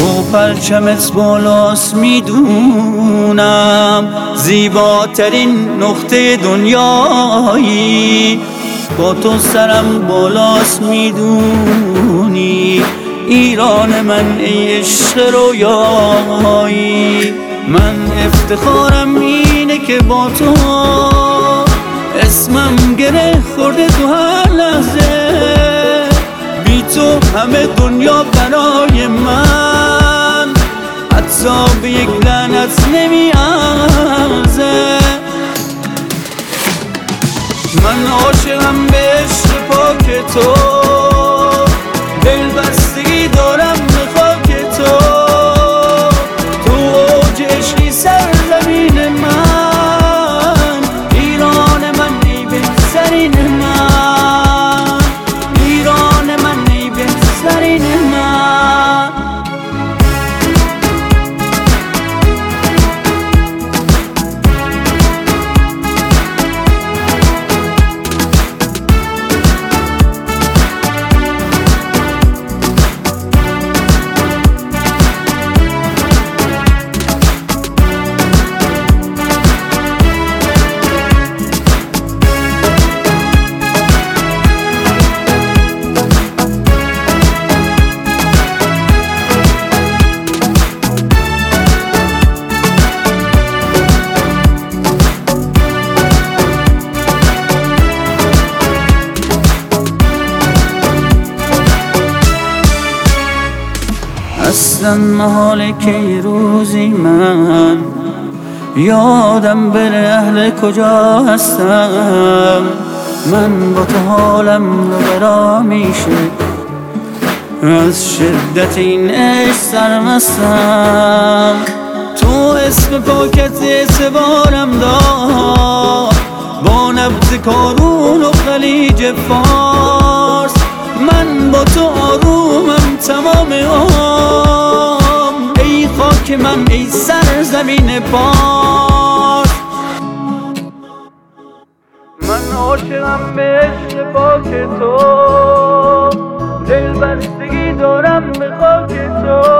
تو پرچمت بالاست میدونم، زیباترین نقطه دنیایی. با تو سرم بالاست میدونی، ایران من ای عشق رویایی. من افتخارم اینه که با تو اسمم گره خورده تو هر لحظه. بی تو همه دنیا برای من حتی به یک لعنت نمیارزه. من عاشقم به عشق پاک تو، دل بستگی دارم به خاک تو. تو اوج عشقی سرزمین من، ایران من ای بهترین من، ایران من ای بهترین من. اصلا محاله که یه روزی من یادم بره اهل کجا هستم. من با تو حالم رو برا میشه، از شدت این عشق سرمستم. تو اسم پاکت اعتبارم دار، با نبض کارون و خلیج فارس. من با تو آرومم تمام عمر، ای خاک من ای سرزمین پارس. من عاشقم به عشق پاک تو، دل بستگی دارم به خاک تو.